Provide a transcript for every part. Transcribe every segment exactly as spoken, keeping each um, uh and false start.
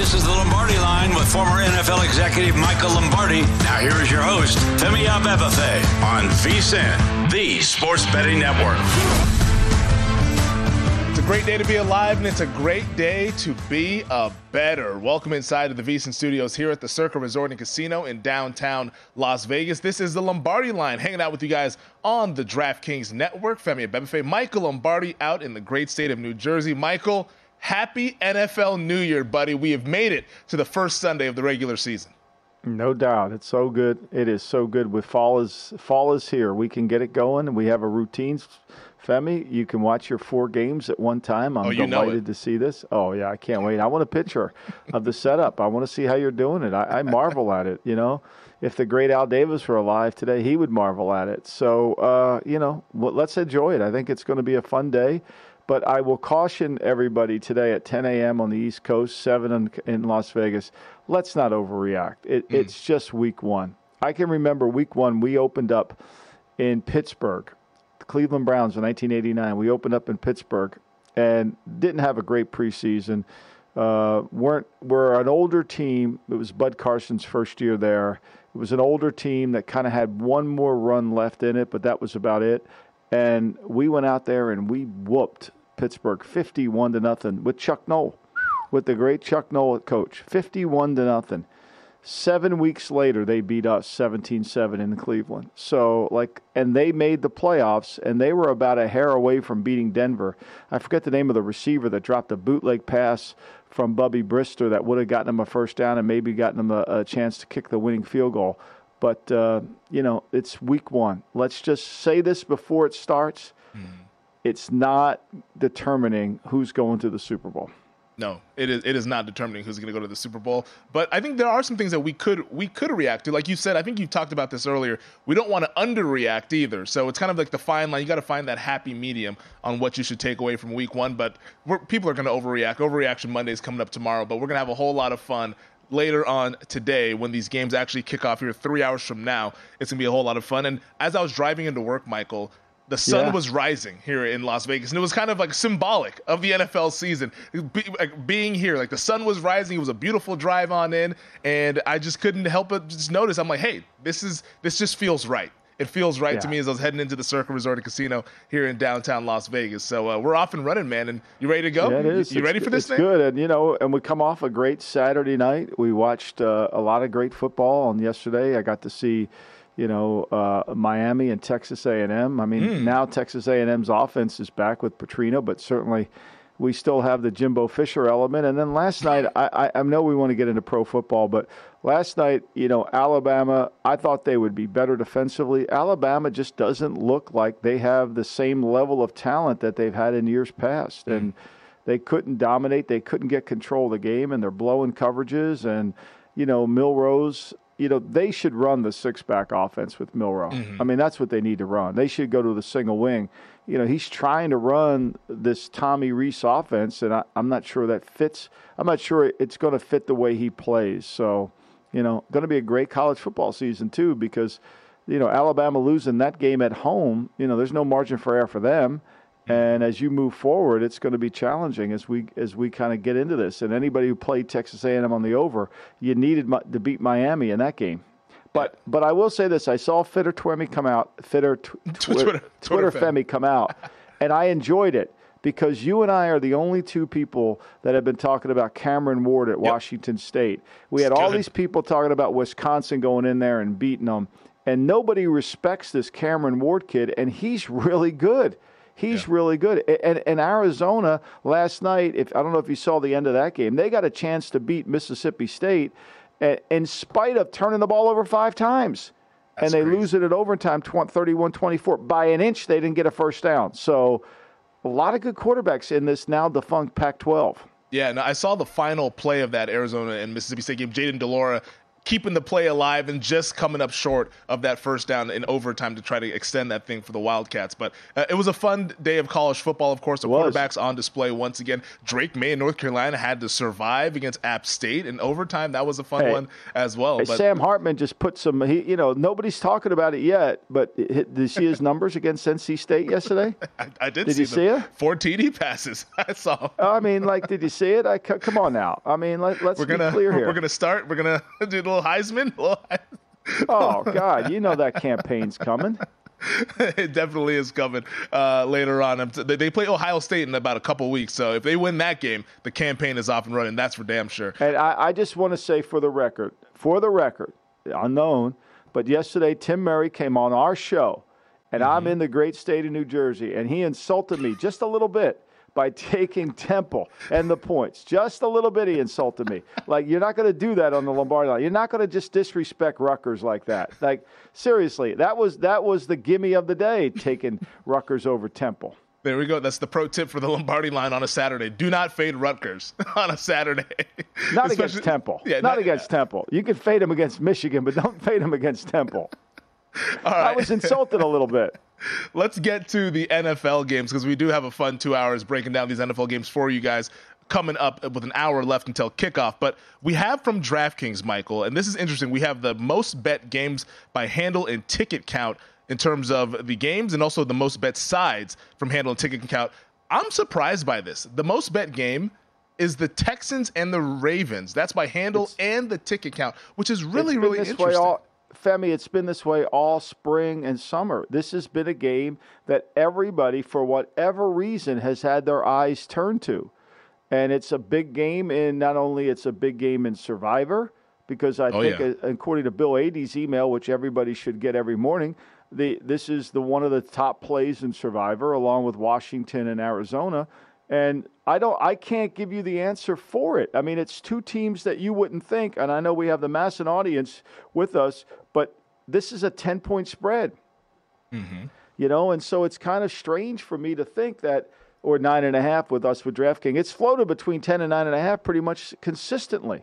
This is the Lombardi Line with former N F L executive Michael Lombardi. Now here is your host, Femi Abebefe, on VSiN, the Sports Betting Network. It's a great day to be alive, and it's a great day to be a better. Welcome inside of the VSiN studios here at the Circa Resort and Casino in downtown Las Vegas. This is the Lombardi Line, hanging out with you guys on the DraftKings Network. Femi Abebefe, Michael Lombardi out in the great state of New Jersey. Michael, happy N F L New Year, buddy. We have made it to the first Sunday of the regular season. No doubt. It's so good. It is so good. With fall is fall is here. We can get it going. We have a routine. Femi, you can watch your four games at one time. I'm oh, you delighted to see this. Oh, yeah, I can't wait. I want a picture of the setup. I want to see how you're doing it. I, I marvel at it, you know. If the great Al Davis were alive today, he would marvel at it. So, uh, you know, well, let's enjoy it. I think it's going to be a fun day. But I will caution everybody today at ten a.m. on the East Coast, seven in, in Las Vegas, let's not overreact. It, mm. It's just week one. I can remember week one, we opened up in Pittsburgh. The Cleveland Browns in nineteen eighty-nine. We opened up in Pittsburgh and didn't have a great preseason. Uh, weren't We're an older team. It was Bud Carson's first year there. It was an older team that kind of had one more run left in it, but that was about it. And we went out there and we whooped Pittsburgh fifty-one to nothing with Chuck Noll, with the great Chuck Noll at coach, fifty-one to nothing. Seven weeks later, they beat us seventeen seven in Cleveland. So, like, and they made the playoffs, and they were about a hair away from beating Denver. I forget the name of the receiver that dropped a bootleg pass from Bubby Brister that would have gotten them a first down and maybe gotten them a, a chance to kick the winning field goal. But, uh, you know, it's week one. Let's just say this before it starts. Mm. It's not determining who's going to the Super Bowl. No, it is it is not determining who's going to go to the Super Bowl. But I think there are some things that we could we could react to. Like you said, I think you talked about this earlier. We don't want to underreact either. So it's kind of like the fine line. You got to find that happy medium on what you should take away from week one. But we're, people are going to overreact. Overreaction Monday is coming up tomorrow. But we're going to have a whole lot of fun later on today when these games actually kick off here three hours from now. It's going to be a whole lot of fun. And as I was driving into work, Michael, the sun yeah. was rising here in Las Vegas, and it was kind of like symbolic of the N F L season. Be, like being here, like the sun was rising. It was a beautiful drive on in, and I just couldn't help but just notice. I'm like, hey, this is this just feels right. It feels right yeah. to me as I was heading into the Circa Resort and Casino here in downtown Las Vegas. So uh, we're off and running, man. And you ready to go? Yeah, it is. You, you ready it's, for this it's thing? Good, and you know, and we come off a great Saturday night. We watched uh, a lot of great football on yesterday. I got to see, you know, uh, Miami and Texas A and M. I mean, mm. now Texas A and M's offense is back with Petrino, but certainly we still have the Jimbo Fisher element. And then last night, I, I, I know we want to get into pro football, but last night, you know, Alabama, I thought they would be better defensively. Alabama just doesn't look like they have the same level of talent that they've had in years past. Mm. And they couldn't dominate. They couldn't get control of the game, and they're blowing coverages. And, you know, Milrose, you know, they should run the six-back offense with Milroe. Mm-hmm. I mean, that's what they need to run. They should go to the single wing. You know, he's trying to run this Tommy Rees offense, and I, I'm not sure that fits. I'm not sure it's going to fit the way he plays. So, you know, going to be a great college football season, too, because, you know, Alabama losing that game at home, you know, there's no margin for error for them. And as you move forward, it's going to be challenging as we as we kind of get into this. And anybody who played Texas A and M on the over, you needed to beat Miami in that game. But but I will say this: I saw Fitter Twemmy come out, Fitter tw- tw- Twitter, Twitter, Twitter Femi come out, and I enjoyed it because you and I are the only two people that have been talking about Cameron Ward at yep. Washington State. We had all these people talking about Wisconsin going in there and beating them, and nobody respects this Cameron Ward kid, and he's really good. He's yeah. really good. And, and Arizona last night, if I don't know if you saw the end of that game, they got a chance to beat Mississippi State in spite of turning the ball over five times. That's and they crazy. lose it at overtime thirty-one twenty-four. By an inch, they didn't get a first down. So a lot of good quarterbacks in this now defunct Pac twelve. Yeah, and I saw the final play of that Arizona and Mississippi State game. Jaden Delora keeping the play alive and just coming up short of that first down in overtime to try to extend that thing for the Wildcats. But uh, it was a fun day of college football, of course. The quarterbacks on display once again. Drake May in North Carolina had to survive against App State in overtime. That was a fun hey, one as well. Hey, but, Sam Hartman just put some, he, you know, nobody's talking about it yet, but did you see his numbers against N C State yesterday? I, I did, did see you see it? Four T D passes. I saw. I mean, like, did you see it? I, come on now. I mean, let, let's we're be gonna, clear here. We're going to start. We're going to do a little Heisman. A little Heisman. Oh, God, you know that campaign's coming. It definitely is coming uh, later on. They play Ohio State in about a couple weeks, so if they win that game, the campaign is off and running. That's for damn sure. And I, I just want to say for the record, for the record, unknown, but yesterday Tim Murray came on our show, and mm-hmm. I'm in the great state of New Jersey, and he insulted me just a little bit by taking Temple and the points. Just a little bit he insulted me. Like, you're not going to do that on the Lombardi line. You're not going to just disrespect Rutgers like that. Like, seriously, that was that was the gimme of the day, taking Rutgers over Temple. There we go. That's the pro tip for the Lombardi line on a Saturday. Do not fade Rutgers on a Saturday. Not against Temple. Yeah, not, not against yeah. Temple. You can fade him against Michigan, but don't fade him against Temple. All right. I was insulted a little bit. Let's get to the N F L games because we do have a fun two hours breaking down these N F L games for you guys coming up with an hour left until kickoff. But we have from DraftKings, Michael, and this is interesting. We have the most bet games by handle and ticket count in terms of the games and also the most bet sides from handle and ticket count. I'm surprised by this. The most bet game is the Texans and the Ravens. That's by handle it's, and the ticket count, which is really, really interesting. All- Femi, it's been this way all spring and summer. This has been a game that everybody, for whatever reason, has had their eyes turned to. And it's a big game in not only it's a big game in Survivor, because I oh, think, yeah. uh, according to Bill Adie's email, which everybody should get every morning, the this is the one of the top plays in Survivor, along with Washington and Arizona. And I don't, I can't give you the answer for it. I mean, it's two teams that you wouldn't think, and I know we have the Masson audience with us, but this is a ten-point spread. Mm-hmm. You know, and so it's kind of strange for me to think that, or nine and a half with us with DraftKings. It's floated between ten and nine and a half pretty much consistently.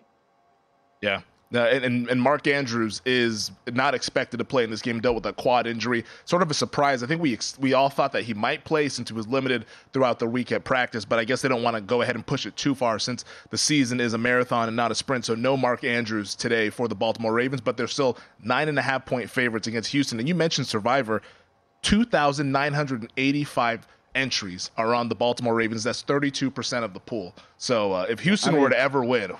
Yeah. Uh, and, and Mark Andrews is not expected to play in this game, dealt with a quad injury. Sort of a surprise. I think we ex- we all thought that he might play since he was limited throughout the week at practice, but I guess they don't want to go ahead and push it too far since the season is a marathon and not a sprint. So no Mark Andrews today for the Baltimore Ravens, but they're still nine and a half point favorites against Houston. And you mentioned Survivor, two thousand nine hundred eighty-five entries are on the Baltimore Ravens. That's thirty-two percent of the pool. So uh, if Houston I mean, were to ever win,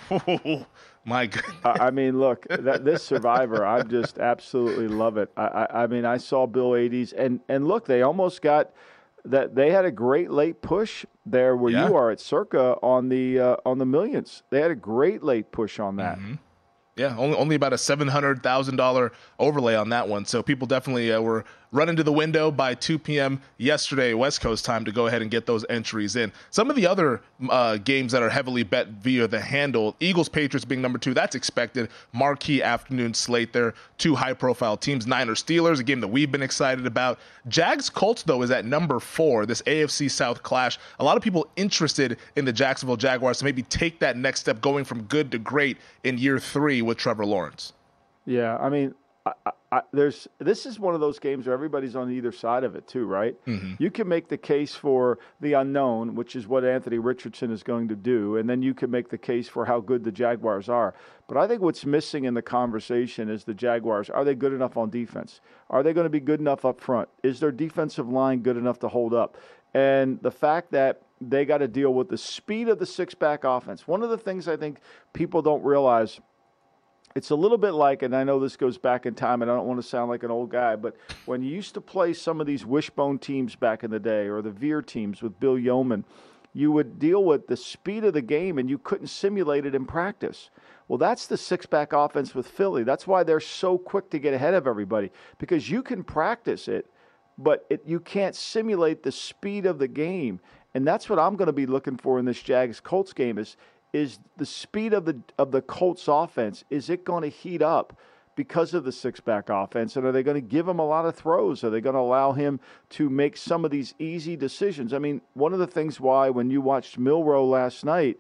my goodness. I mean, look, that, this Survivor, I just absolutely love it. I, I, I mean, I saw Bill Adie's, and, and look, they almost got that. They had a great late push there where yeah. you are at Circa on the uh, on the millions. They had a great late push on that. Mm-hmm. Yeah, only only about a seven hundred thousand dollars overlay on that one. So people definitely uh, were running to the window by two p.m. yesterday, West Coast time, to go ahead and get those entries in. Some of the other uh, games that are heavily bet via the handle, Eagles-Patriots being number two, that's expected. Marquee afternoon slate there. Two high-profile teams, Niners-Steelers, a game that we've been excited about. Jags-Colts, though, is at number four, this A F C South clash. A lot of people interested in the Jacksonville Jaguars to maybe take that next step, going from good to great in year three with Trevor Lawrence. Yeah, I mean, I, I, there's this is one of those games where everybody's on either side of it too, right? Mm-hmm. You can make the case for the unknown, which is what Anthony Richardson is going to do, and then you can make the case for how good the Jaguars are. But I think what's missing in the conversation is the Jaguars. Are they good enough on defense? Are they going to be good enough up front? Is their defensive line good enough to hold up? And the fact that they got to deal with the speed of the six-back offense. One of the things I think people don't realize, it's a little bit like, and I know this goes back in time, and I don't want to sound like an old guy, but when you used to play some of these wishbone teams back in the day, or the Veer teams with Bill Yeoman, you would deal with the speed of the game, and you couldn't simulate it in practice. Well, that's the six-back offense with Philly. That's why they're so quick to get ahead of everybody, because you can practice it, but it, you can't simulate the speed of the game. And that's what I'm going to be looking for in this Jags-Colts game is, is the speed of the of the Colts offense. Is it going to heat up because of the six-back offense? And are they going to give him a lot of throws? Are they going to allow him to make some of these easy decisions? I mean, one of the things why when you watched Milroe last night,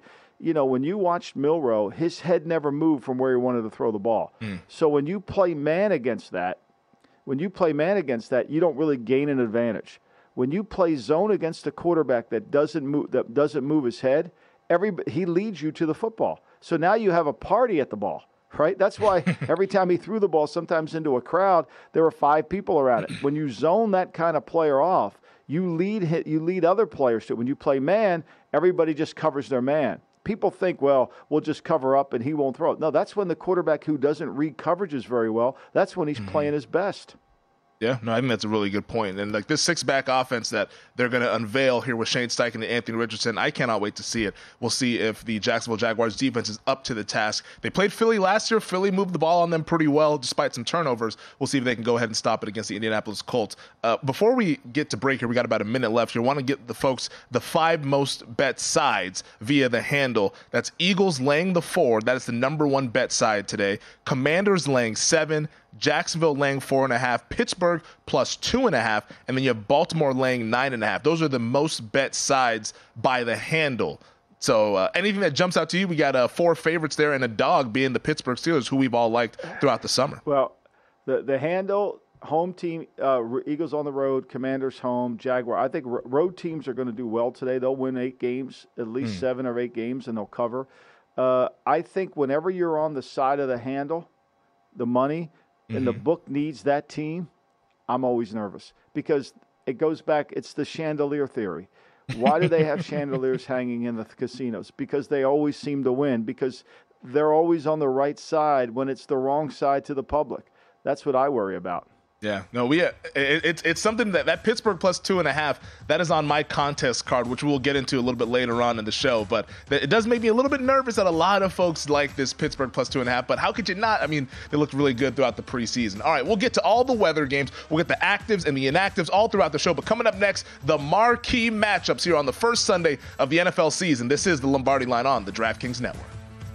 you know, when you watched Milroe, his head never moved from where he wanted to throw the ball. Mm. So when you play man against that, when you play man against that, you don't really gain an advantage. When you play zone against a quarterback that doesn't move, that doesn't move his head, every he leads you to the football. So now you have a party at the ball, right? That's why every time he threw the ball, sometimes into a crowd, there were five people around it. When you zone that kind of player off, you lead you lead other players to it. When you play man, everybody just covers their man. People think, well, we'll just cover up and he won't throw it. No, that's when the quarterback who doesn't read coverages very well, that's when he's mm-hmm. playing his best. Yeah, no, I think that's a really good point. And like this six-back offense that they're going to unveil here with Shane Steichen and Anthony Richardson, I cannot wait to see it. We'll see if the Jacksonville Jaguars defense is up to the task. They played Philly last year. Philly moved the ball on them pretty well despite some turnovers. We'll see if they can go ahead and stop it against the Indianapolis Colts. Uh, before we get to break here, we got about a minute left here. I want to get the folks the five most bet sides via the handle. That's Eagles laying the four. That is the number one bet side today. Commanders laying seven. Jacksonville laying four and a half, Pittsburgh plus two and a half, and then you have Baltimore laying nine and a half. Those are the most bet sides by the handle. So uh, anything that jumps out to you, we got uh, four favorites there and a dog being the Pittsburgh Steelers, who we've all liked throughout the summer. Well, the the handle, home team, uh, Eagles on the road, Commanders home, Jaguar. I think r- road teams are going to do well today. They'll win eight games, at least mm. seven or eight games, and they'll cover. Uh, I think whenever you're on the side of the handle, the money, and the book needs that team, I'm always nervous because it goes back, it's the chandelier theory. Why do they have chandeliers hanging in the casinos? Because they always seem to win, because they're always on the right side when it's the wrong side to the public. That's what I worry about. Yeah, no, we it, it's it's something that that Pittsburgh plus two and a half, that is on my contest card, which we'll get into a little bit later on in the show. But it does make me a little bit nervous that a lot of folks like this Pittsburgh plus two and a half. But how could you not? I mean, they looked really good throughout the preseason. All right, we'll get to all the weather games. We'll get the actives and the inactives all throughout the show. But coming up next, the marquee matchups here on the first Sunday of the N F L season. This is the Lombardi Line on the DraftKings Network.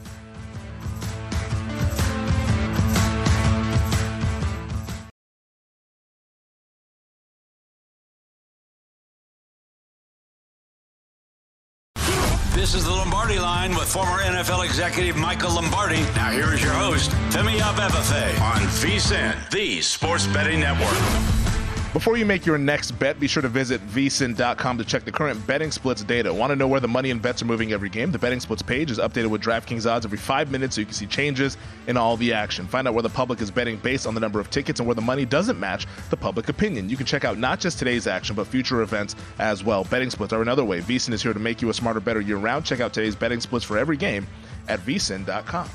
This is the Lombardi Line with former N F L executive Michael Lombardi. Now here is your host, Femi Abebefe, on VSiN, the Sports Betting Network. Before you make your next bet, be sure to visit V S I N dot com to check the current betting splits data. Want to know where the money and bets are moving every game? The betting splits page is updated with DraftKings odds every five minutes so you can see changes in all the action. Find out where the public is betting based on the number of tickets and where the money doesn't match the public opinion. You can check out not just today's action, but future events as well. Betting splits are another way. V S I N is here to make you a smarter, better year-round. Check out today's betting splits for every game at V S I N dot com.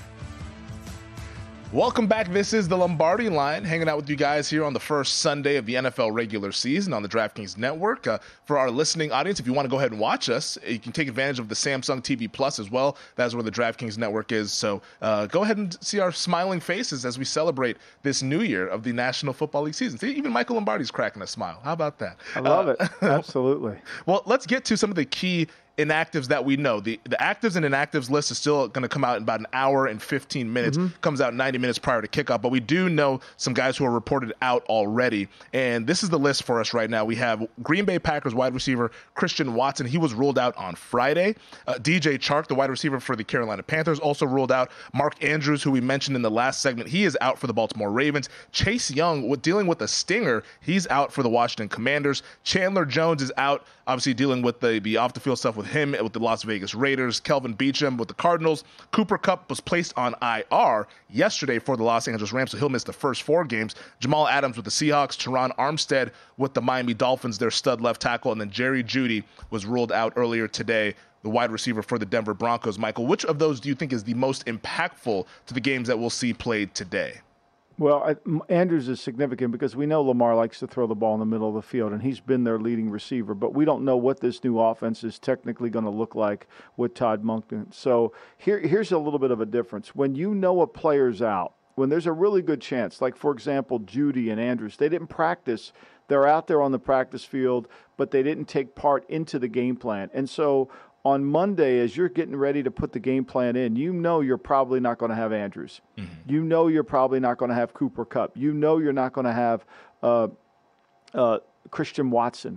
Welcome back. This is the Lombardi Line, hanging out with you guys here on the first Sunday of the N F L regular season on the DraftKings Network. Uh, for our listening audience, if you want to go ahead and watch us, you can take advantage of the Samsung T V Plus as well. That's where the DraftKings Network is. So uh, go ahead and see our smiling faces as we celebrate this new year of the National Football League season. See, even Michael Lombardi's cracking a smile. How about that? I love uh, it. Absolutely. Well, let's get to some of the key inactives that we know. The the actives and inactives list is still going to come out in about an hour and fifteen minutes. Mm-hmm. Comes out ninety minutes prior to kickoff, but we do know some guys who are reported out already. And this is the list for us right now. We have Green Bay Packers wide receiver Christian Watson. He was ruled out on Friday. Uh, D J Chark, the wide receiver for the Carolina Panthers, also ruled out. Mark Andrews, who we mentioned in the last segment, he is out for the Baltimore Ravens. Chase Young, with dealing with a stinger, he's out for the Washington Commanders. Chandler Jones is out, obviously dealing with the, the off-the-field stuff with him with the Las Vegas Raiders. Kelvin Beachum with the Cardinals. Cooper Kupp was placed on I R yesterday for the Los Angeles Rams, so he'll miss the first four games. Jamal Adams with the Seahawks. Teron Armstead with the Miami Dolphins, their stud left tackle. And then Jerry Jeudy was ruled out earlier today, the wide receiver for the Denver Broncos. Michael, which of those do you think is the most impactful to the games that we'll see played today? Well, I, Andrews is significant because we know Lamar likes to throw the ball in the middle of the field, and he's been their leading receiver. But we don't know what this new offense is technically going to look like with Todd Monken. So here, here's a little bit of a difference. When you know a player's out, when there's a really good chance, like, for example, Jeudy and Andrews, they didn't practice. They're out there on the practice field, but they didn't take part into the game plan. And so on Monday, as you're getting ready to put the game plan in, you know you're probably not going to have Andrews. Mm-hmm. You know you're probably not going to have Cooper Kupp. You know you're not going to have uh, uh, Christian Watson.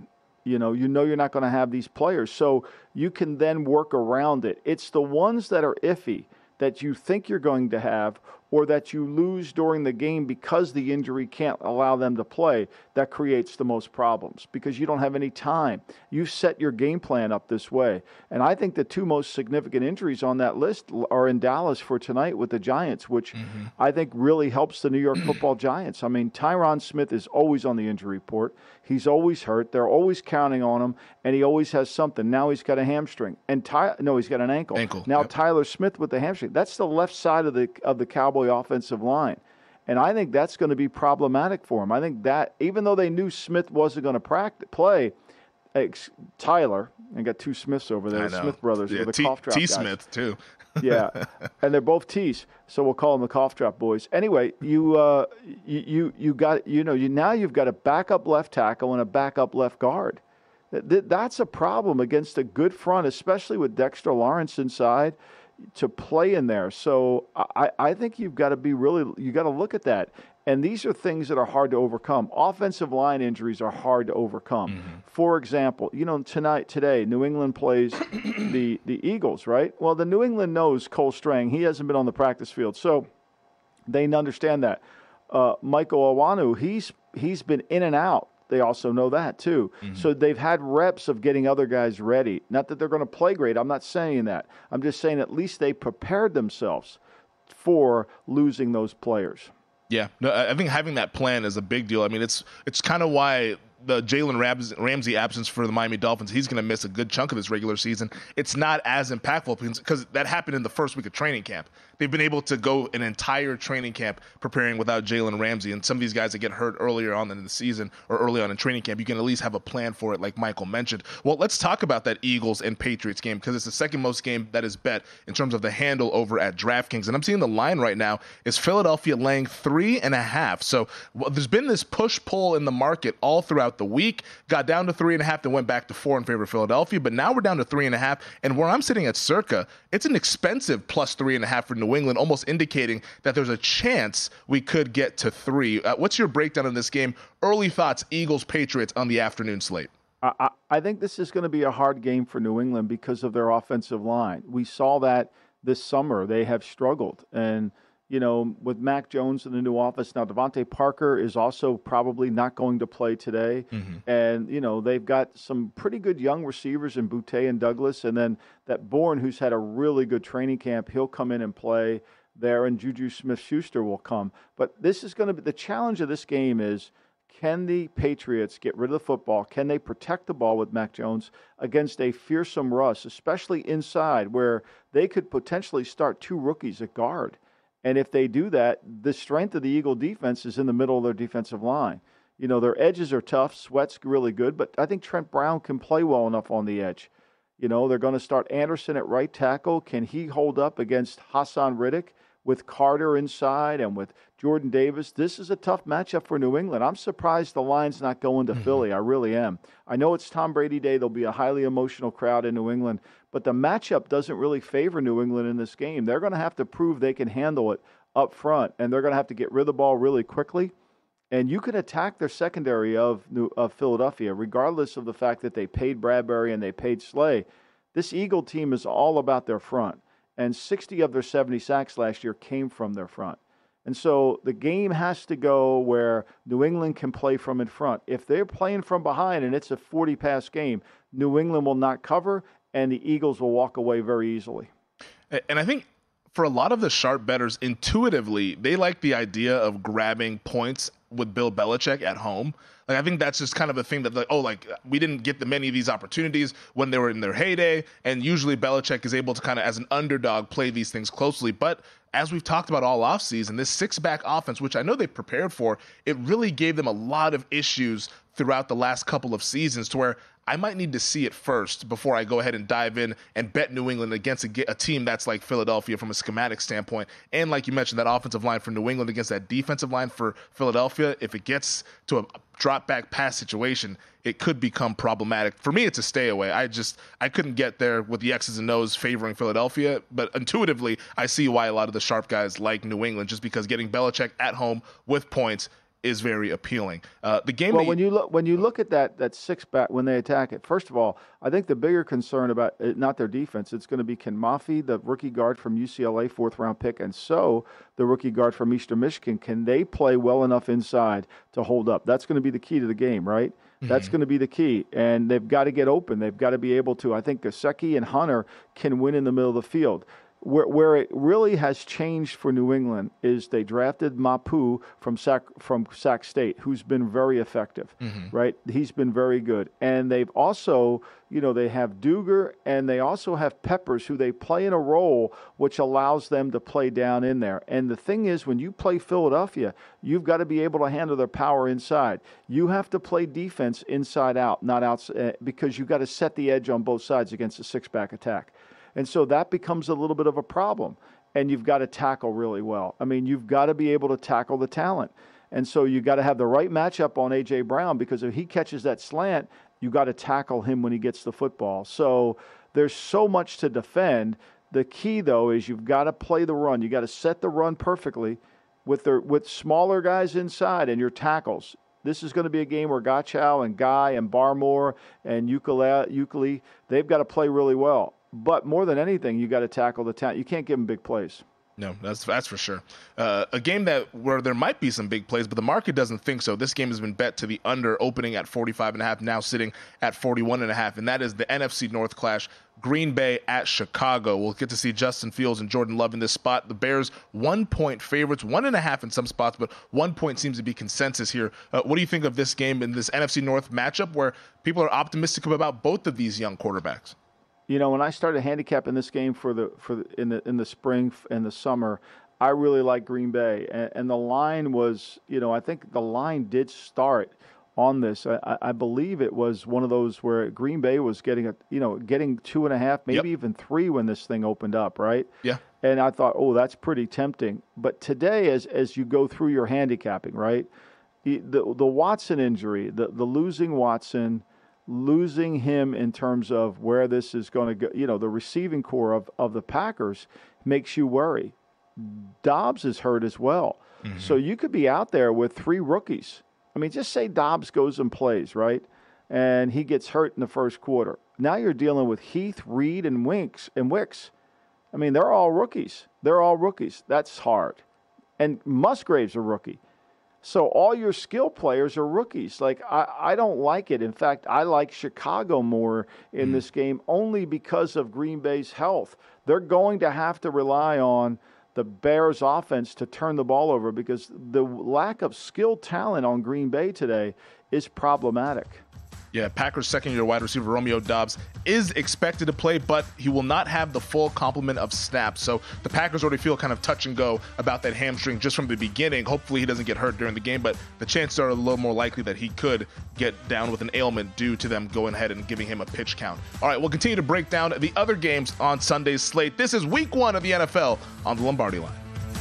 You know, you know you're not going to have these players. So you can then work around it. It's the ones that are iffy that you think you're going to have or that you lose during the game because the injury can't allow them to play, that creates the most problems because you don't have any time. You've set your game plan up this way. And I think the two most significant injuries on that list are in Dallas for tonight with the Giants, which mm-hmm. I think really helps the New York Football Giants. I mean, Tyron Smith is always on the injury report. He's always hurt. They're always counting on him, and he always has something. Now he's got a hamstring. And Ty- No, he's got an ankle. ankle now yep. Tyler Smith with the hamstring. That's the left side of the of the Cowboy offensive line. And I think that's going to be problematic for him. I think that, even though they knew Smith wasn't going to practice, play, ex- Tyler, and got two Smiths over there, the Smith brothers yeah, with the T- cough drop T guys. Smith, too. Yeah, and they're both T's, so we'll call them the cough drop boys. Anyway, you uh, you, you you got you know you now you've got a backup left tackle and a backup left guard. That, that's a problem against a good front, especially with Dexter Lawrence inside, to play in there. So I, I think you've got to be really you got to look at that. And these are things that are hard to overcome. Offensive line injuries are hard to overcome. Mm-hmm. For example, you know, tonight, today, New England plays the the Eagles, right? Well, the New England knows Cole Strang. He hasn't been on the practice field, so they understand that. Uh, Michael Awanu, he's he's been in and out. They also know that, too. Mm-hmm. So they've had reps of getting other guys ready. Not that they're going to play great. I'm not saying that. I'm just saying at least they prepared themselves for losing those players. Yeah, no, I think having that plan is a big deal. I mean, it's it's kind of why the Jalen Rams- Ramsey absence for the Miami Dolphins, he's going to miss a good chunk of his regular season. It's not as impactful because that happened in the first week of training camp. They've been able to go an entire training camp preparing without Jalen Ramsey. And some of these guys that get hurt earlier on in the season or early on in training camp, you can at least have a plan for it, like Michael mentioned. Well, let's talk about that Eagles and Patriots game because it's the second most game that is bet in terms of the handle over at DraftKings. And I'm seeing the line right now is Philadelphia laying three and a half. So well, there's been this push-pull in the market all throughout the week. Got down to three and a half, then went back to four in favor of Philadelphia. But now we're down to three and a half. And where I'm sitting at Circa, it's an expensive plus three and a half for New England, almost indicating that there's a chance we could get to three. Uh, what's your breakdown of this game? Early thoughts, Eagles, Patriots on the afternoon slate. I, I think this is going to be a hard game for New England because of their offensive line. We saw that this summer. They have struggled. And, you know, with Mac Jones in the new office, now Devontae Parker is also probably not going to play today. Mm-hmm. And, you know, they've got some pretty good young receivers in Boutte and Douglas. And then that Bourne, who's had a really good training camp, he'll come in and play there, and Juju Smith-Schuster will come. But this is going to be the challenge of this game is, can the Patriots get rid of the football? Can they protect the ball with Mac Jones against a fearsome Russ, especially inside where they could potentially start two rookies at guard? And if they do that, the strength of the Eagle defense is in the middle of their defensive line. You know, their edges are tough. Sweat's really good, but I think Trent Brown can play well enough on the edge. You know, they're going to start Anderson at right tackle. Can he hold up against Hassan Riddick with Carter inside and with Jordan Davis? This is a tough matchup for New England. I'm surprised the line's not going to mm-hmm. Philly. I really am. I know it's Tom Brady Day. There'll be a highly emotional crowd in New England, but the matchup doesn't really favor New England in this game. They're going to have to prove they can handle it up front, and they're going to have to get rid of the ball really quickly. And you can attack their secondary of New, of Philadelphia, regardless of the fact that they paid Bradbury and they paid Slay. This Eagle team is all about their front. And sixty of their seventy sacks last year came from their front. And so the game has to go where New England can play from in front. If they're playing from behind and it's a forty-pass game, New England will not cover, and the Eagles will walk away very easily. And I think for a lot of the sharp bettors, intuitively, they like the idea of grabbing points with Bill Belichick at home. Like, I think that's just kind of a thing that, like, oh, like, we didn't get the many of these opportunities when they were in their heyday, and usually Belichick is able to kind of, as an underdog, play these things closely. But as we've talked about all offseason, this six-back offense, which I know they prepared for, it really gave them a lot of issues throughout the last couple of seasons to where I might need to see it first before I go ahead and dive in and bet New England against a, a team that's like Philadelphia from a schematic standpoint. And like you mentioned, that offensive line for New England against that defensive line for Philadelphia, if it gets to a drop back pass situation, it could become problematic. For me, it's a stay away. I just, I couldn't get there with the X's and O's favoring Philadelphia, but intuitively, I see why a lot of the sharp guys like New England, just because getting Belichick at home with points is very appealing. Uh, the game. Well, that when you look when you look at that that six back when they attack it, first of all, I think the bigger concern about it, not their defense, it's going to be can Mafi, the rookie guard from U C L A, fourth round pick, and so the rookie guard from Eastern Michigan, can they play well enough inside to hold up? That's going to be the key to the game, right? Mm-hmm. That's going to be the key, and they've got to get open. They've got to be able to. I think Gesicki and Hunter can win in the middle of the field. Where, where it really has changed for New England is they drafted Mapu from Sac, from Sac State, who's been very effective, mm-hmm. right? He's been very good. And they've also, you know, they have Duger and they also have Peppers, who they play in a role which allows them to play down in there. And the thing is, when you play Philadelphia, you've got to be able to handle their power inside. You have to play defense inside out, not outside, because you've got to set the edge on both sides against a six-back attack. And so that becomes a little bit of a problem. And you've got to tackle really well. I mean, you've got to be able to tackle the talent. And so you've got to have the right matchup on A J. Brown, because if he catches that slant, you've got to tackle him when he gets the football. So there's so much to defend. The key, though, is you've got to play the run. You've got to set the run perfectly with their, with smaller guys inside and your tackles. This is going to be a game where Gachow and Guy and Barmore and Ukele, they've got to play really well. But more than anything, you got to tackle the talent. You can't give them big plays. No, that's that's for sure. Uh, a game that where there might be some big plays, but the market doesn't think so. This game has been bet to the under, opening at forty-five and a half, now sitting at forty-one and a half, and that is the N F C North clash. Green Bay at Chicago. We'll get to see Justin Fields and Jordan Love in this spot. The Bears, one-point favorites, one and a half in some spots, but one point seems to be consensus here. Uh, what do you think of this game in this N F C North matchup where people are optimistic about both of these young quarterbacks? You know, when I started handicapping this game for the for the, in the in the spring and the summer, I really liked Green Bay, and, and the line was, you know, I think the line did start on this. I, I believe it was one of those where Green Bay was getting a, you know, getting two and a half, maybe yep. even three when this thing opened up, right? Yeah. And I thought, oh, that's pretty tempting. But today, as as you go through your handicapping, right, the the Watson injury, the the losing Watson. Losing him in terms of where this is going to go, you know, the receiving core of, of the Packers makes you worry. Dobbs is hurt as well. Mm-hmm. So you could be out there with three rookies. I mean, just say Dobbs goes and plays, right? And he gets hurt in the first quarter. Now you're dealing with Heath, Reed, and Winks and Wicks. I mean, they're all rookies. They're all rookies. That's hard. And Musgrave's a rookie. So all your skill players are rookies. Like, I, I don't like it. In fact, I like Chicago more in mm. this game only because of Green Bay's health. They're going to have to rely on the Bears offense to turn the ball over because the lack of skill talent on Green Bay today is problematic. Yeah, Packers' second-year wide receiver Romeo Doubs is expected to play, but he will not have the full complement of snaps. So the Packers already feel kind of touch and go about that hamstring just from the beginning. Hopefully he doesn't get hurt during the game, but the chances are a little more likely that he could get down with an ailment due to them going ahead and giving him a pitch count. All right, we'll continue to break down the other games on Sunday's slate. This is week one of the N F L on the Lombardi Line.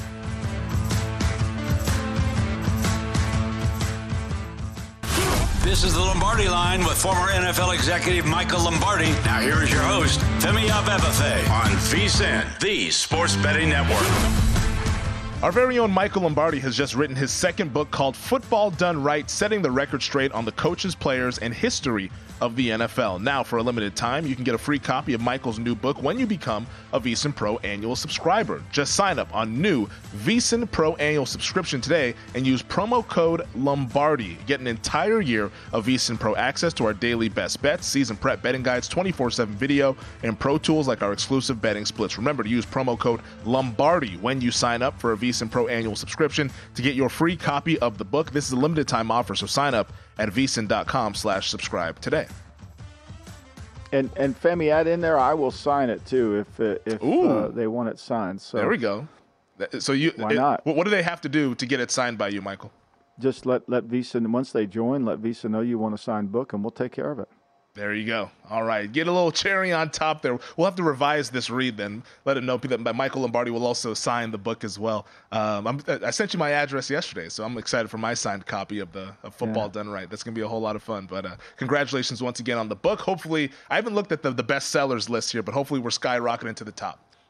This is the Lombardi Line with former N F L executive Michael Lombardi. Now here is your host, Femi Abebefe, on VSiN, the Sports Betting Network. Our very own Michael Lombardi has just written his second book called Football Done Right, setting the record straight on the coaches, players, and history of the N F L. Now, for a limited time, you can get a free copy of Michael's new book when you become a VSiN Pro annual subscriber. Just sign up on new VSiN Pro annual subscription today and use promo code Lombardi. Get an entire year of VSiN Pro access to our daily best bets, season prep betting guides, twenty-four seven video, and pro tools like our exclusive betting splits. Remember to use promo code Lombardi when you sign up for a VSiN Pro annual subscription to get your free copy of the book. This is a limited time offer, so sign up at vsin.com slash subscribe today. And and Femi, add in there, I will sign it too if uh, if uh, they want it signed. So there we go. So you why it, not? What do they have to do to get it signed by you, Michael? Just let let VSiN, once they join, let VSiN know you want a signed book, and we'll take care of it. There you go. All right. Get a little cherry on top there. We'll have to revise this read then. Let him know that Michael Lombardi will also sign the book as well. Um, I'm, I sent you my address yesterday, so I'm excited for my signed copy of the of Football yeah. Done Right. That's going to be a whole lot of fun. But uh, congratulations once again on the book. Hopefully, I haven't looked at the, the best sellers list here, but hopefully we're skyrocketing to the top.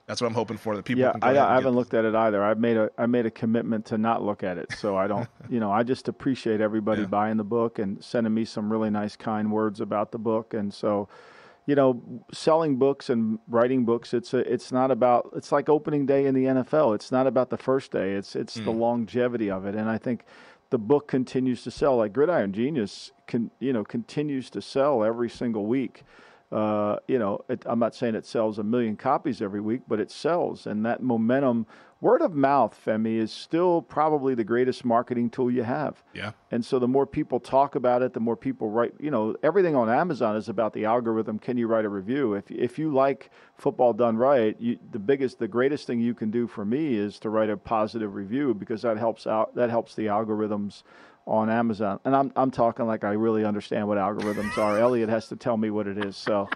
That's what I'm hoping for. That people yeah, can go I, ahead and I haven't get looked at it either. I've made a I made a commitment to not look at it. So I don't, you know, I just appreciate everybody Yeah. buying the book and sending me some really nice, kind words about the book. And so, you know, selling books and writing books, it's a, it's not about, it's like opening day in the N F L. It's not about the first day. It's it's Mm. the longevity of it. And I think the book continues to sell. Like Gridiron Genius, can you know, continues to sell every single week. Uh, you know, it, I'm not saying it sells a million copies every week, but it sells. And that momentum, word of mouth, Femi, is still probably the greatest marketing tool you have. Yeah. And so the more people talk about it, the more people write, you know, everything on Amazon is about the algorithm. Can you write a review? If if you like football done right, you, the biggest, the greatest thing you can do for me is to write a positive review, because that helps out, that helps the algorithms on Amazon. And I'm I'm talking like I really understand what algorithms are. Elliot has to tell me what it is. So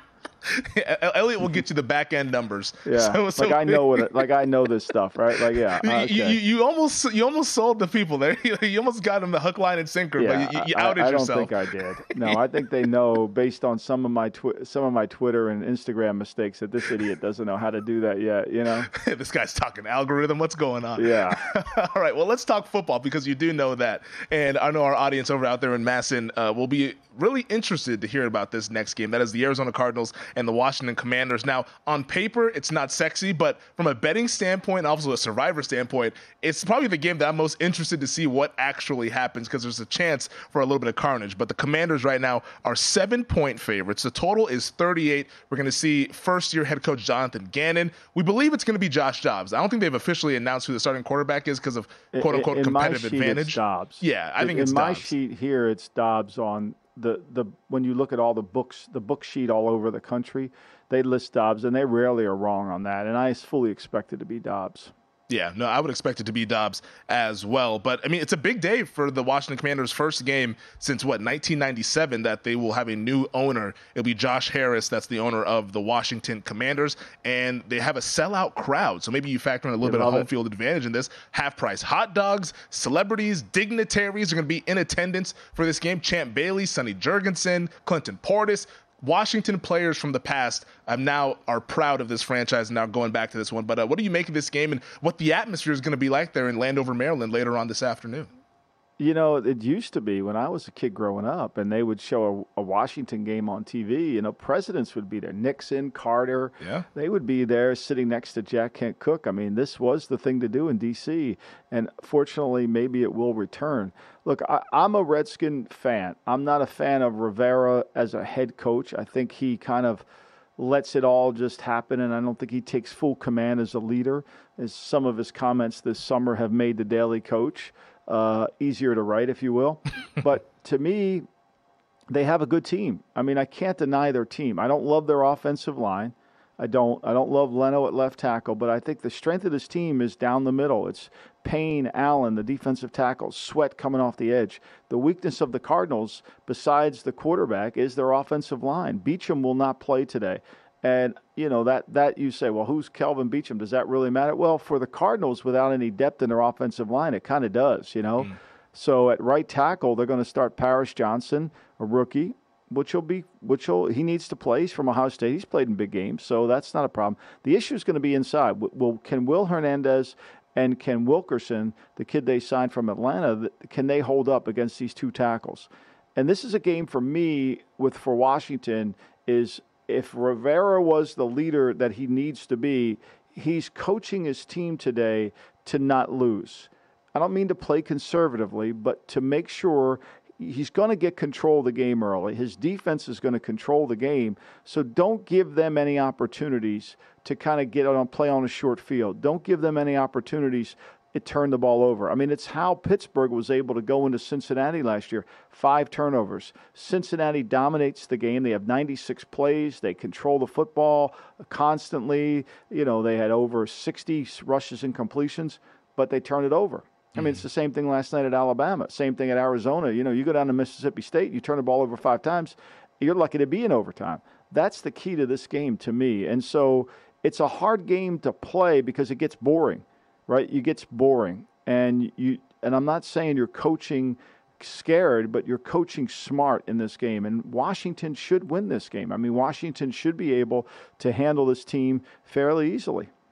Elliot will get you the back end numbers. yeah, So- so- like I know what it, like I know this stuff, right? Like yeah, You, okay. you, you almost you almost sold the people there. You almost got them the hook, line, and sinker, yeah, but you, you I- outed I, I don't yourself. think I did. No, I think they know based on some of my twi- some of my Twitter and Instagram mistakes that this idiot doesn't know how to do that yet. You know? This guy's talking algorithm. What's going on? Yeah. All right. Well, let's talk football, because you do know that, and I know our audience over out there in Masson uh, will be really interested to hear about this next game. That is the Arizona Cardinals and the Washington Commanders. Now, on paper, it's not sexy, but from a betting standpoint, and also a survivor standpoint, it's probably the game that I'm most interested to see what actually happens, because there's a chance for a little bit of carnage. But the Commanders right now are seven-point favorites. The total is thirty-eight. We're going to see first-year head coach Jonathan Gannon. We believe it's going to be Josh Dobbs. I don't think they've officially announced who the starting quarterback is because of quote-unquote in competitive my sheet, advantage. It's Dobbs. Yeah, I In- think in it's my Dobbs. sheet here, it's Dobbs on the the when you look at all the books, the book sheet all over the country, they list Dobbs, and they rarely are wrong on that. And I fully expect it to be Dobbs. Yeah, no, I would expect it to be Dobbs as well. But, I mean, it's a big day for the Washington Commanders' first game since, what, nineteen ninety-seven, that they will have a new owner. It'll be Josh Harris. That's the owner of the Washington Commanders. And they have a sellout crowd. So maybe you factor in a little They bit of love home it. field advantage in this. Half-price hot dogs, celebrities, dignitaries are going to be in attendance for this game. Champ Bailey, Sonny Jurgensen, Clinton Portis. Washington players from the past um, now are proud of this franchise, now going back to this one. But uh, what do you make of this game and what the atmosphere is going to be like there in Landover, Maryland later on this afternoon? You know, it used to be when I was a kid growing up, and they would show a, a Washington game on T V. You know, presidents would be there. Nixon, Carter. Yeah. They would be there sitting next to Jack Kent Cooke. I mean, this was the thing to do in D C, and fortunately, maybe it will return. Look, I, I'm a Redskin fan. I'm not a fan of Rivera as a head coach. I think he kind of lets it all just happen, and I don't think he takes full command as a leader, as some of his comments this summer have made the Daily Coach uh, easier to write, if you will. But to me, they have a good team. I mean, I can't deny their team. I don't love their offensive line. I don't I don't love Leno at left tackle, but I think the strength of this team is down the middle. It's Payne, Allen, the defensive tackles, Sweat coming off the edge. The weakness of the Cardinals, besides the quarterback, is their offensive line. Beachum will not play today. And, you know, that, that you say, well, who's Kelvin Beachum? Does that really matter? Well, for the Cardinals, without any depth in their offensive line, it kind of does, you know. Mm. So at right tackle, they're going to start Paris Johnson, a rookie, which will be, which will, he needs to play. He's from Ohio State. He's played in big games, so that's not a problem. The issue is going to be inside. Will, can Will Hernandez and can Wilkerson, the kid they signed from Atlanta, can they hold up against these two tackles? And this is a game for me with for Washington is if Rivera was the leader that he needs to be, he's coaching his team today to not lose. I don't mean to play conservatively, but to make sure he's going to get control of the game early. His defense is going to control the game. So don't give them any opportunities to kind of get on play on a short field. Don't give them any opportunities to turn the ball over. I mean, it's how Pittsburgh was able to go into Cincinnati last year. Five turnovers. Cincinnati dominates the game. They have ninety-six plays. They control the football constantly. You know, they had over sixty rushes and completions, but they turn it over. I mean, it's the same thing last night at Alabama. Same thing at Arizona. You know, you go down to Mississippi State, you turn the ball over five times, you're lucky to be in overtime. That's the key to this game to me. And so it's a hard game to play because it gets boring, right? It gets boring. And you and I'm not saying you're coaching scared, but you're coaching smart in this game. And Washington should win this game. I mean, Washington should be able to handle this team fairly easily.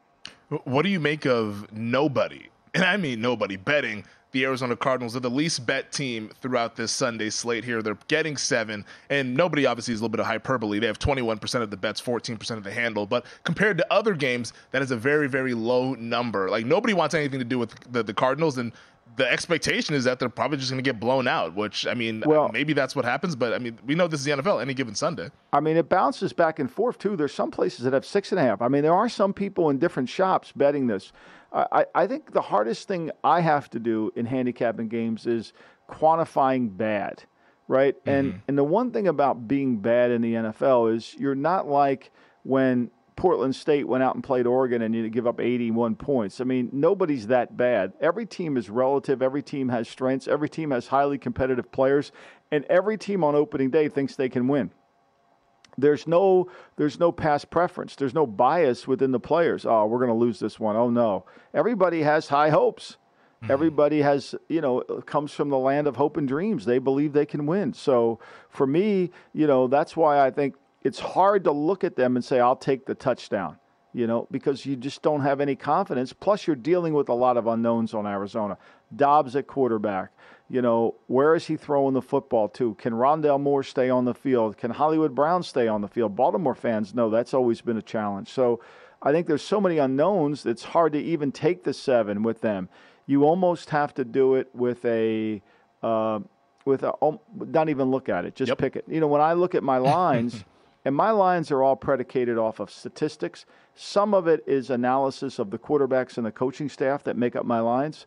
What do you make of nobody, and I mean nobody, betting the Arizona Cardinals? Are the least bet team throughout this Sunday slate here. They're getting seven, and nobody obviously is a little bit of hyperbole. They have twenty-one percent of the bets, fourteen percent of the handle, but compared to other games, that is a very, very low number. Like, nobody wants anything to do with the, the Cardinals, and the expectation is that they're probably just going to get blown out, which, I mean, well, maybe that's what happens, but, I mean, we know this is the N F L any given Sunday. I mean, it bounces back and forth, too. There's some places that have six and a half. I mean, there are some people in different shops betting this. I, I think the hardest thing I have to do in handicapping games is quantifying bad, right? Mm-hmm. And and the one thing about being bad in the N F L is you're not like when Portland State went out and played Oregon and you give up eighty-one points. I mean, nobody's that bad. Every team is relative. Every team has strengths. Every team has highly competitive players. And every team on opening day thinks they can win. There's no there's no past preference. There's no bias within the players. Oh, we're going to lose this one. Oh, no. Everybody has high hopes. Mm-hmm. Everybody has, you know, comes from the land of hope and dreams. They believe they can win. So for me, you know, that's why I think it's hard to look at them and say, I'll take the touchdown, you know, because you just don't have any confidence. Plus, you're dealing with a lot of unknowns on Arizona. Dobbs at quarterback. You know, where is he throwing the football to? Can Rondale Moore stay on the field? Can Hollywood Brown stay on the field? Baltimore fans know that's always been a challenge. So I think there's so many unknowns, it's hard to even take the seven with them. You almost have to do it with a, uh, with a, um, not even look at it, just yep. pick it. You know, when I look at my lines, and my lines are all predicated off of statistics. Some of it is analysis of the quarterbacks and the coaching staff that make up my lines.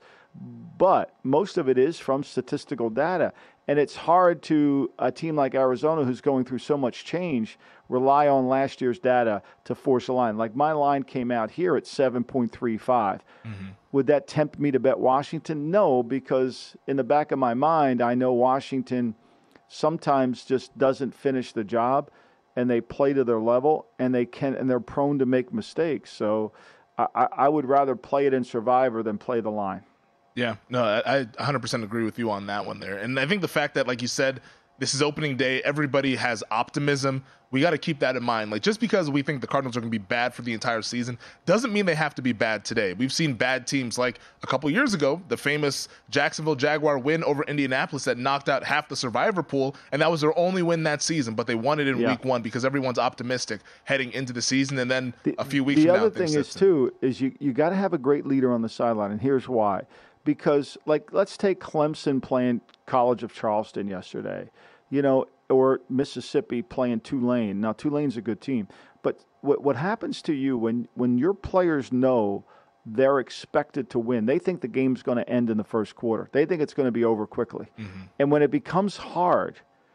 But most of it is from statistical data. And it's hard to, a team like Arizona, who's going through so much change, rely on last year's data to force a line. Like my line came out here at seven point three five. Mm-hmm. Would that tempt me to bet Washington? No, because in the back of my mind, I know Washington sometimes just doesn't finish the job, and they play to their level, and they can, and they're prone to make mistakes. So I, I would rather play it in Survivor than play the line. Yeah, no, I, I one hundred percent agree with you on that one there. And I think the fact that, like you said, this is opening day, everybody has optimism. We got to keep that in mind. Like, just because we think the Cardinals are going to be bad for the entire season doesn't mean they have to be bad today. We've seen bad teams like a couple years ago, the famous Jacksonville Jaguar win over Indianapolis that knocked out half the survivor pool, and that was their only win that season, but they won it in yeah. week one because everyone's optimistic heading into the season, and then the, a few weeks the from now, other thing is, too, is you, you got to have a great leader on the sideline, and here's why. Because, like, let's take Clemson playing College of Charleston yesterday, you know, or Mississippi playing Tulane. Now, Tulane's a good team. But what what happens to you when, when your players know they're expected to win, they think the game's going to end in the first quarter. They think it's going to be over quickly. Mm-hmm. And when it becomes hard,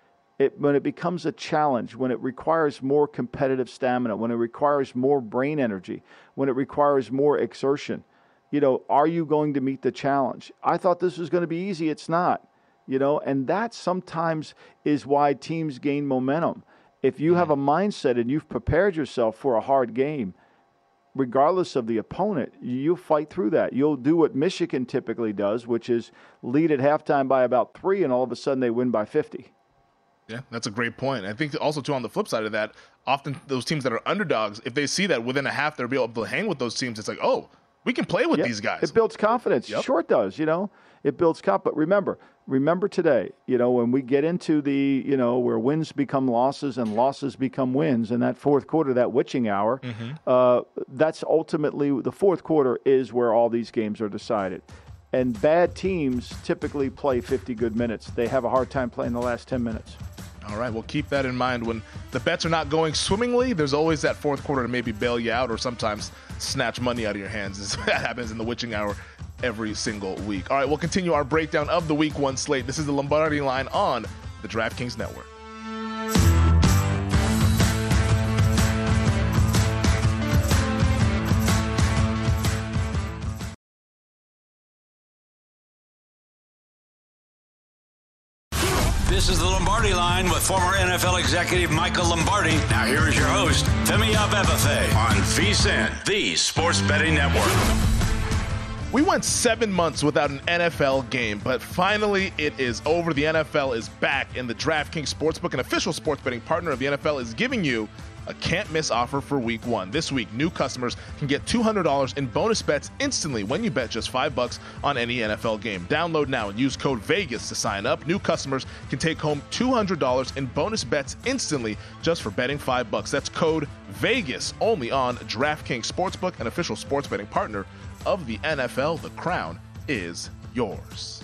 it when it becomes a challenge, when it requires more competitive stamina, when it requires more brain energy, when it requires more exertion, you know, are you going to meet the challenge? I thought this was going to be easy. It's not, you know, and that sometimes is why teams gain momentum. If you have a mindset and you've prepared yourself for a hard game, regardless of the opponent, you'll fight through that. You'll do what Michigan typically does, which is lead at halftime by about three, and all of a sudden they win by fifty. Yeah, that's a great point. I think also, too, on the flip side of that, often those teams that are underdogs, if they see that within a half they'll be able to hang with those teams, it's like, oh, we can play with yep. these guys. It builds confidence. Yep. Sure it does, you know. It builds confidence. But remember, remember today, you know, when we get into the, you know, where wins become losses and losses become wins in that fourth quarter, that witching hour, mm-hmm. uh, that's ultimately, the fourth quarter is where all these games are decided. And bad teams typically play fifty good minutes. They have a hard time playing the last ten minutes. All right, well, keep that in mind. When the bets are not going swimmingly, there's always that fourth quarter to maybe bail you out or sometimes snatch money out of your hands. That happens in the witching hour every single week. All right, we'll continue our breakdown of the week one slate. This is the Lombardi Line on the DraftKings Network. This is the Lombardi Line with former N F L executive Michael Lombardi. Now here is your host, Femi Abebefe, on VSiN, the Sports Betting Network. We went seven months without an N F L game, but finally it is over. The N F L is back, and the DraftKings Sportsbook, an official sports betting partner of the N F L, is giving you a can't-miss offer for week one. This week, new customers can get two hundred dollars in bonus bets instantly when you bet just five bucks on any N F L game. Download now and use code VEGAS to sign up. New customers can take home two hundred dollars in bonus bets instantly just for betting five bucks. That's code VEGAS only on DraftKings Sportsbook, an official sports betting partner of the N F L. The crown is yours.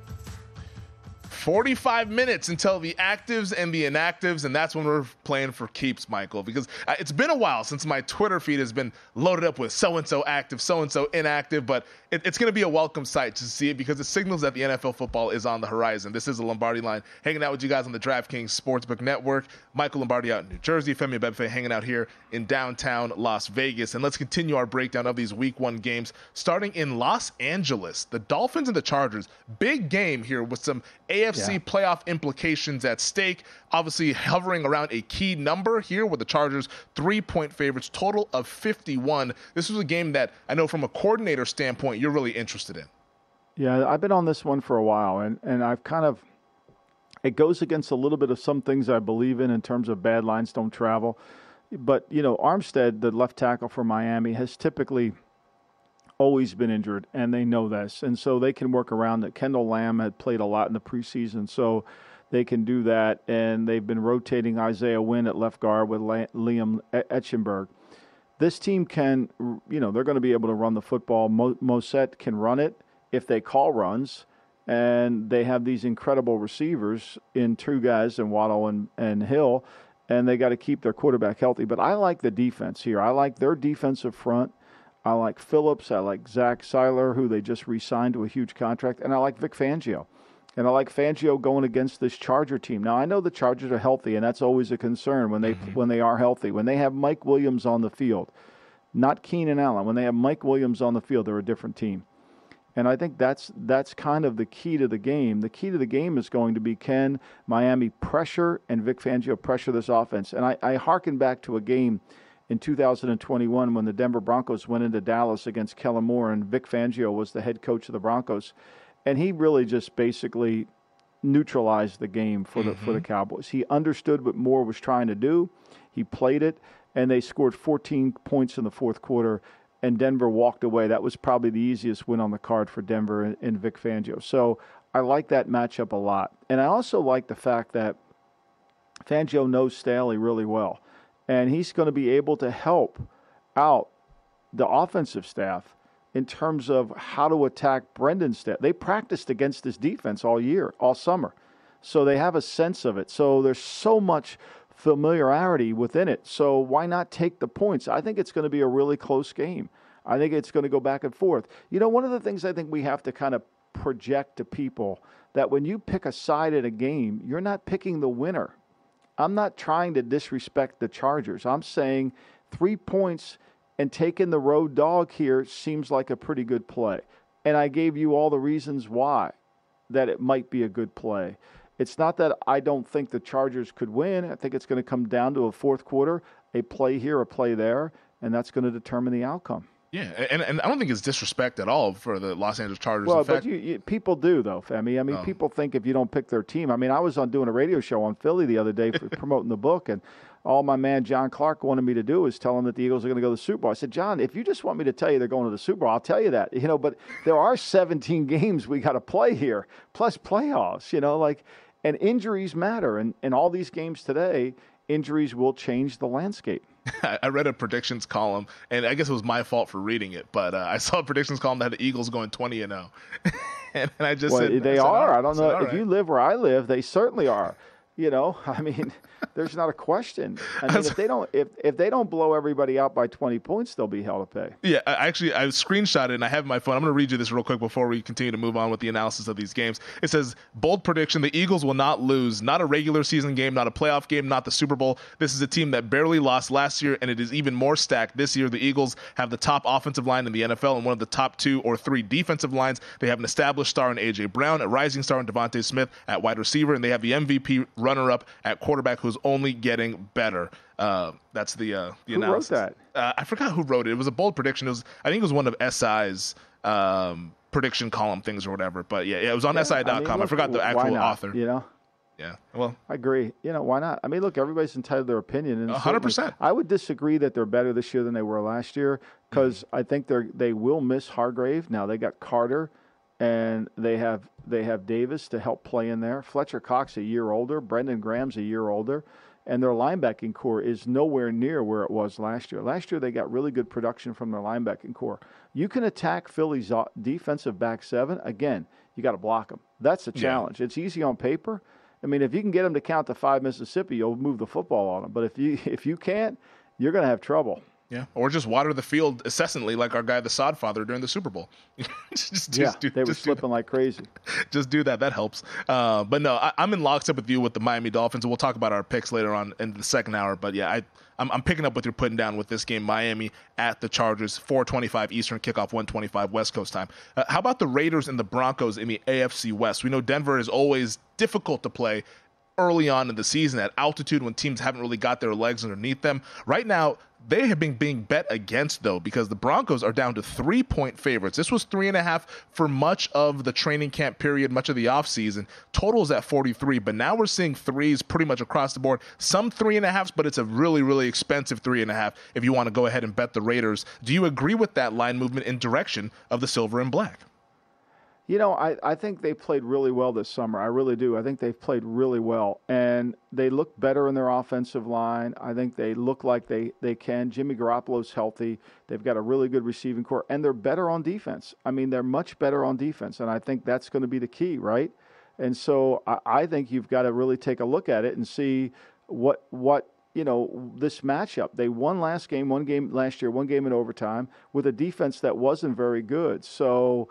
forty-five minutes until the actives and the inactives, and that's when we're playing for keeps, Michael, because it's been a while since my Twitter feed has been loaded up with so-and-so active, so-and-so inactive, but it, it's going to be a welcome sight to see it because it signals that the N F L football is on the horizon. This is the Lombardi Line, hanging out with you guys on the DraftKings Sportsbook Network. Michael Lombardi out in New Jersey, Femi Abebefe hanging out here in downtown Las Vegas, and let's continue our breakdown of these week one games, starting in Los Angeles. The Dolphins and the Chargers, big game here with some A F C yeah. playoff implications at stake, obviously hovering around a key number here with the Chargers three-point favorites, total of fifty-one. This was a game that I know from a coordinator standpoint you're really interested in. Yeah, I've been on this one for a while, and, and I've kind of – it goes against a little bit of some things I believe in in terms of bad lines don't travel. But, you know, Armstead, the left tackle for Miami, has typically – always been injured, and they know this, and so they can work around it. Kendall Lamb had played a lot in the preseason, so they can do that, and they've been rotating Isaiah Wynn at left guard with Liam Etchenberg. This team can, you know, they're going to be able to run the football. Mo- Mosette can run it if they call runs, and they have these incredible receivers in two guys, in Waddle and, and Hill, and they got to keep their quarterback healthy. But I like the defense here. I like their defensive front. I like Phillips. I like Zach Seiler, who they just re-signed to a huge contract. And I like Vic Fangio. And I like Fangio going against this Charger team. Now, I know the Chargers are healthy, and that's always a concern when they mm-hmm. when they are healthy. When they have Mike Williams on the field, not Keenan Allen. When they have Mike Williams on the field, they're a different team. And I think that's that's kind of the key to the game. The key to the game is going to be, can Miami pressure and Vic Fangio pressure this offense? And I, I hearken back to a game in two thousand twenty-one, when the Denver Broncos went into Dallas against Kellen Moore, and Vic Fangio was the head coach of the Broncos, and he really just basically neutralized the game for the mm-hmm. for the Cowboys. He understood what Moore was trying to do. He played it, and they scored fourteen points in the fourth quarter, and Denver walked away. That was probably the easiest win on the card for Denver and, and Vic Fangio. So I like that matchup a lot, and I also like the fact that Fangio knows Staley really well. And he's going to be able to help out the offensive staff in terms of how to attack Brendan's staff. They practiced against this defense all year, all summer. So they have a sense of it. So there's so much familiarity within it. So why not take the points? I think it's going to be a really close game. I think it's going to go back and forth. You know, one of the things I think we have to kind of project to people, that when you pick a side in a game, you're not picking the winner. I'm not trying to disrespect the Chargers. I'm saying three points and taking the road dog here seems like a pretty good play. And I gave you all the reasons why that it might be a good play. It's not that I don't think the Chargers could win. I think it's going to come down to a fourth quarter, a play here, a play there, and that's going to determine the outcome. Yeah, and, and I don't think it's disrespect at all for the Los Angeles Chargers. Well, In fact, but you, you, people do, though, Femi. I mean, oh. people think if you don't pick their team. I mean, I was on doing a radio show on Philly the other day for promoting the book, and all my man John Clark wanted me to do was tell him that the Eagles are going to go to the Super Bowl. I said, John, if you just want me to tell you they're going to the Super Bowl, I'll tell you that. You know, but there are seventeen games we got to play here, plus playoffs, you know, like, and injuries matter. And in all these games today, injuries will change the landscape. I read a predictions column, and I guess it was my fault for reading it, but uh, I saw a predictions column that had the Eagles going twenty and oh. and I just well, said they I said, are. Right. I don't know. I said, if right. you live where I live, they certainly are. You know, I mean, there's not a question. I mean, if they don't, if if they don't blow everybody out by twenty points, they'll be hell to pay. Yeah, I actually, I screenshot it and I have my phone. I'm going to read you this real quick before we continue to move on with the analysis of these games. It says, bold prediction: the Eagles will not lose. Not a regular season game, not a playoff game, not the Super Bowl. This is a team that barely lost last year, and it is even more stacked this year. The Eagles have the top offensive line in the N F L and one of the top two or three defensive lines. They have an established star in A J Brown, a rising star in Devontae Smith at wide receiver, and they have the M V P runner-up at quarterback who's only getting better. Uh, that's the uh, the who analysis. Who wrote that? Uh, I forgot who wrote it. It was a bold prediction. It was I think it was one of S I's um, prediction column things or whatever. But yeah, yeah it was on yeah, S I dot com. I, mean, look, I forgot the actual not, author. You know, Yeah, well, I agree. You know, why not? I mean, look, everybody's entitled to their opinion. And one hundred percent. I would disagree that they're better this year than they were last year because mm-hmm. I think they're they will miss Hargrave. Now they got Carter, and they have they have Davis to help play in there. Fletcher Cox a year older. Brendan Graham's a year older. And their linebacking core is nowhere near where it was last year. Last year, they got really good production from their linebacking core. You can attack Philly's defensive back seven. Again, you got to block them. That's the challenge. Yeah. It's easy on paper. I mean, if you can get them to count to five Mississippi, you'll move the football on them. But if you if you can't, you're going to have trouble. Yeah, or just water the field incessantly like our guy, the Sod Father, during the Super Bowl. just, just yeah, do, they were just slipping like crazy. Just do that. That helps. Uh, but no, I, I'm in lockstep with you with the Miami Dolphins, and we'll talk about our picks later on in the second hour. But yeah, I, I'm, I'm picking up what you're putting down with this game. Miami at the Chargers, four twenty-five Eastern kickoff, one twenty-five West Coast time. Uh, how about the Raiders and the Broncos in the A F C West? We know Denver is always difficult to play early on in the season at altitude when teams haven't really got their legs underneath them. Right now, they have been being bet against, though, because the Broncos are down to three-point favorites. This was three and a half for much of the training camp period, much of the offseason. Total's at forty-three, but now we're seeing threes pretty much across the board. Some three and a halves, but it's a really, really expensive three and a half if you want to go ahead and bet the Raiders. Do you agree with that line movement in direction of the silver and black? You know, I, I think they played really well this summer. I really do. I think they've played really well. And they look better in their offensive line. I think they look like they, they can. Jimmy Garoppolo's healthy. They've got a really good receiving core. And they're better on defense. I mean, they're much better on defense. And I think that's going to be the key, right? And so I, I think you've got to really take a look at it and see what what you know, this matchup. They won last game, one game last year, one game in overtime, with a defense that wasn't very good. So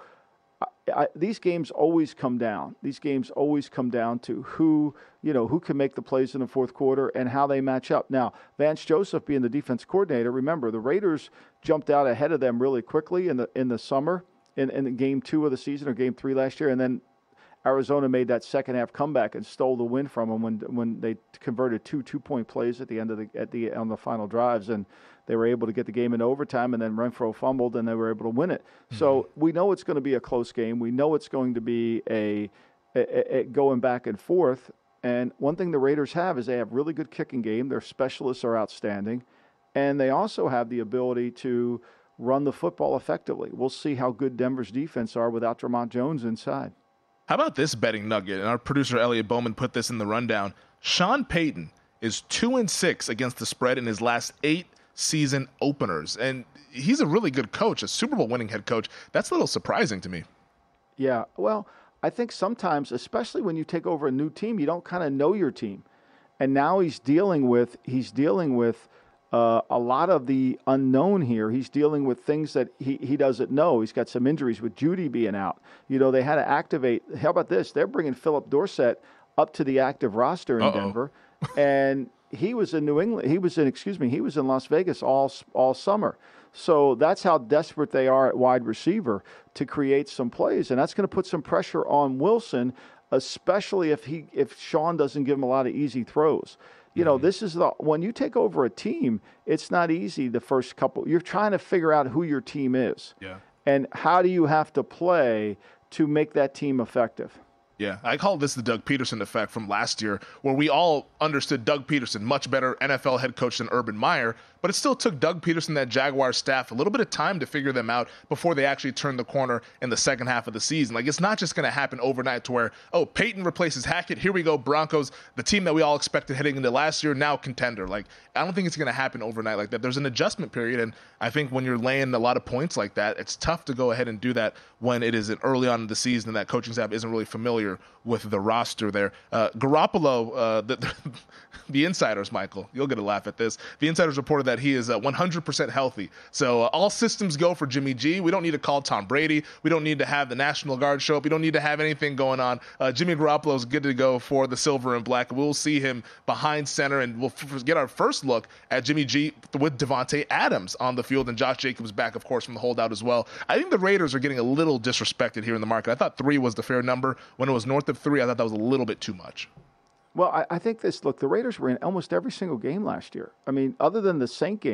I, these games always come down. These games always come down to who, you know, who can make the plays in the fourth quarter and how they match up. Now, Vance Joseph being the defense coordinator, remember, the Raiders jumped out ahead of them really quickly in the in the summer, in, in game two of the season or game three last year, and then Arizona made that second half comeback and stole the win from them when when they converted two two point plays at the end of the at the on the final drives, and they were able to get the game in overtime, and then Renfro fumbled, and they were able to win it. Mm-hmm. So we know it's going to be a close game. We know it's going to be a, a, a going back and forth. And one thing the Raiders have is they have really good kicking game. Their specialists are outstanding, and they also have the ability to run the football effectively. We'll see how good Denver's defense are without Dre'Mont Jones inside. How about this betting nugget? And our producer Elliot Bowman put this in the rundown. Sean Payton is two and six against the spread in his last eight season openers, and he's a really good coach, a Super Bowl winning head coach. That's a little surprising to me. Yeah, well, I think sometimes, especially when you take over a new team, you don't kind of know your team, and now he's dealing with he's dealing with uh, a lot of the unknown here. He's dealing with things that he he doesn't know. He's got some injuries with Judy being out. You know, they had to activate. How about this? They're bringing Philip Dorsett up to the active roster in Uh-oh. Denver, and he was in New England. He was in, excuse me, he was in Las Vegas all all summer. So that's how desperate they are at wide receiver to create some plays, and that's going to put some pressure on Wilson, especially if he if Sean doesn't give him a lot of easy throws. You mm-hmm. know, this is the when you take over a team, it's not easy the first couple. You're trying to figure out who your team is, yeah, and how do you have to play to make that team effective. Yeah, I call this the Doug Peterson effect from last year, where we all understood Doug Peterson, much better N F L head coach than Urban Meyer, but it still took Doug Peterson, that Jaguars staff, a little bit of time to figure them out before they actually turned the corner in the second half of the season. Like, it's not just going to happen overnight to where, oh, Peyton replaces Hackett, here we go, Broncos, the team that we all expected heading into last year, now contender. Like, I don't think it's going to happen overnight like that. There's an adjustment period, and I think when you're laying a lot of points like that, it's tough to go ahead and do that when it is early on in the season and that coaching staff isn't really familiar with the roster there. Uh, Garoppolo, uh, the, the, the insiders, Michael, you'll get a laugh at this. The insiders reported that he is uh, one hundred percent healthy. So uh, all systems go for Jimmy G. We don't need to call Tom Brady. We don't need to have the National Guard show up. We don't need to have anything going on. Uh, Jimmy Garoppolo is good to go for the silver and black. We'll see him behind center, and we'll f- get our first look at Jimmy G with Devontae Adams on the field, and Josh Jacobs back, of course, from the holdout as well. I think the Raiders are getting a little disrespected here in the market. I thought three was the fair number. When it was north of three, I thought that was a little bit too much. Well, I, I think this, look, the Raiders were in almost every single game last year. I mean, other than the Saint game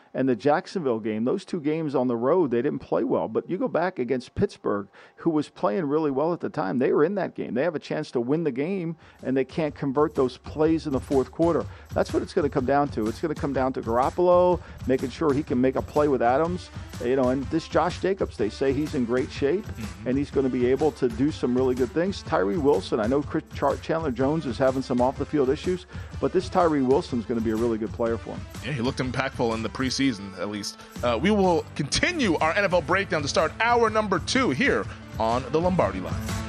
and the Jacksonville game, those two games on the road, they didn't play well. But you go back against Pittsburgh, who was playing really well at the time. They were in that game. They have a chance to win the game, and they can't convert those plays in the fourth quarter. That's what it's going to come down to. It's going to come down to Garoppolo, making sure he can make a play with Adams. You know, and this Josh Jacobs, they say he's in great shape, mm-hmm. and he's going to be able to do some really good things. Tyree Wilson, I know Chris Chandler Jones is having some off-the-field issues, but this Tyree Wilson is going to be a really good player for him. Yeah, he looked impactful in the preseason, at least. Uh, we will continue our N F L breakdown to start hour number two here on the Lombardi Line.